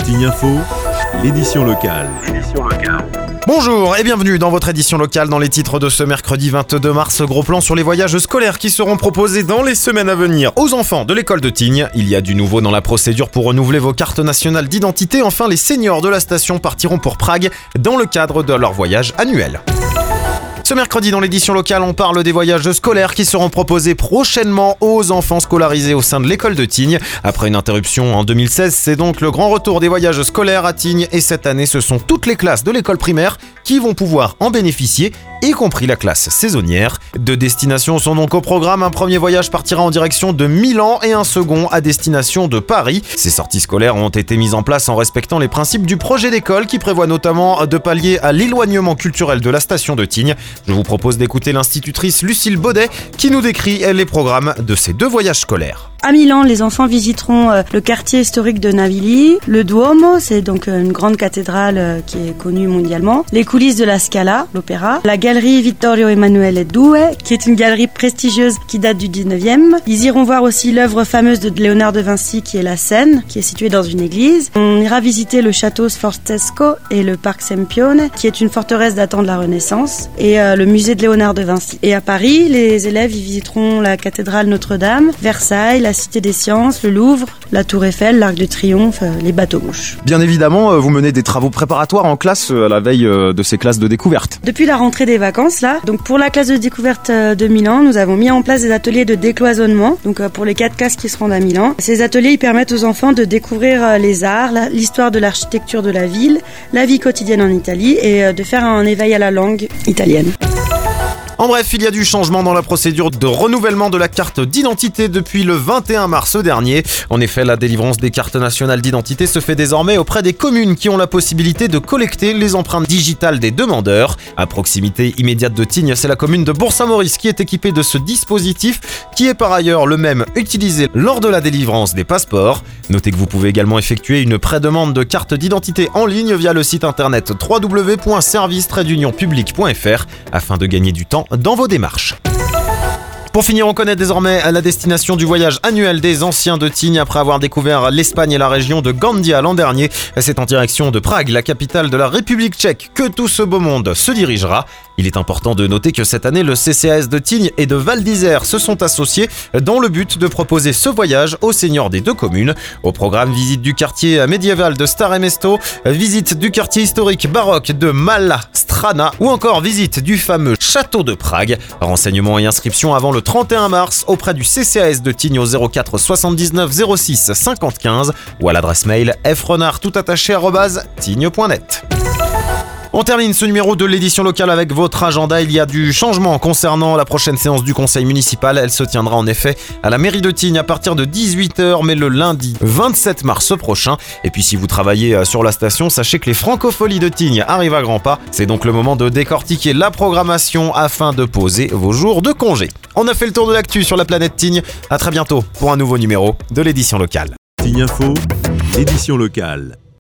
Tignes Info, l'édition locale. Bonjour et bienvenue dans votre édition locale. Dans les titres de ce mercredi 22 mars, gros plan sur les voyages scolaires qui seront proposés dans les semaines à venir aux enfants de l'école de Tignes. Il y a du nouveau dans la procédure pour renouveler vos cartes nationales d'identité. Enfin, les seniors de la station partiront pour Prague dans le cadre de leur voyage annuel. Ce mercredi, dans l'édition locale, on parle des voyages scolaires qui seront proposés prochainement aux enfants scolarisés au sein de l'école de Tignes. Après une interruption en 2016, c'est donc le grand retour des voyages scolaires à Tignes. Et cette année, ce sont toutes les classes de l'école primaire qui vont pouvoir en bénéficier, y compris la classe saisonnière. Deux destinations sont donc au programme. Un premier voyage partira en direction de Milan et un second à destination de Paris. Ces sorties scolaires ont été mises en place en respectant les principes du projet d'école qui prévoit notamment de pallier à l'éloignement culturel de la station de Tignes. Je vous propose d'écouter l'institutrice Lucille Baudet qui nous décrit les programmes de ces deux voyages scolaires. À Milan, les enfants visiteront le quartier historique de Navili, le Duomo, c'est donc une grande cathédrale qui est connue mondialement, les coulisses de la Scala, l'opéra, la galerie Vittorio Emanuele II, qui est une galerie prestigieuse qui date du 19e. Ils iront voir aussi l'œuvre fameuse de Léonard de Vinci qui est la Seine, qui est située dans une église. On ira visiter le château Sforzesco et le parc Sempione, qui est une forteresse datant de la Renaissance, et le musée de Léonard de Vinci. Et à Paris, les élèves y visiteront la cathédrale Notre-Dame, Versailles, la Cité des Sciences, le Louvre, la Tour Eiffel, l'Arc de Triomphe, les bateaux-mouches. Bien évidemment, vous menez des travaux préparatoires en classe à la veille de ces classes de découverte. Depuis la rentrée des vacances, là, donc pour la classe de découverte de Milan, nous avons mis en place des ateliers de décloisonnement, donc pour les 4 classes qui se rendent à Milan. Ces ateliers, ils permettent aux enfants de découvrir les arts, l'histoire de l'architecture de la ville, la vie quotidienne en Italie et de faire un éveil à la langue italienne. En bref, il y a du changement dans la procédure de renouvellement de la carte d'identité depuis le 21 mars dernier. En effet, la délivrance des cartes nationales d'identité se fait désormais auprès des communes qui ont la possibilité de collecter les empreintes digitales des demandeurs. À proximité immédiate de Tignes, c'est la commune de Bourg-Saint-Maurice qui est équipée de ce dispositif qui est par ailleurs le même utilisé lors de la délivrance des passeports. Notez que vous pouvez également effectuer une prédemande de carte d'identité en ligne via le site internet www.service-public.fr afin de gagner du temps dans vos démarches. Pour finir, on connaît désormais la destination du voyage annuel des anciens de Tignes après avoir découvert l'Espagne et la région de Gandia l'an dernier. C'est en direction de Prague, la capitale de la République tchèque, que tout ce beau monde se dirigera. Il est important de noter que cette année, le CCAS de Tignes et de Val d'Isère se sont associés dans le but de proposer ce voyage aux seniors des deux communes. Au programme, visite du quartier médiéval de Staré Mesto, visite du quartier historique baroque de Mala Strana ou encore visite du fameux château de Prague. Renseignements et inscriptions avant le 31 mars auprès du CCAS de Tignes au 04 79 06 50 15 ou à l'adresse mail frenard@tignes.net. On termine ce numéro de l'édition locale avec votre agenda. Il y a du changement concernant la prochaine séance du conseil municipal. Elle se tiendra en effet à la mairie de Tignes à partir de 18h, mais le lundi 27 mars prochain. Et puis si vous travaillez sur la station, sachez que les francopholies de Tignes arrivent à grands pas. C'est donc le moment de décortiquer la programmation afin de poser vos jours de congé. On a fait le tour de l'actu sur la planète Tignes. À très bientôt pour un nouveau numéro de l'édition locale. Tignes Info, l'édition locale.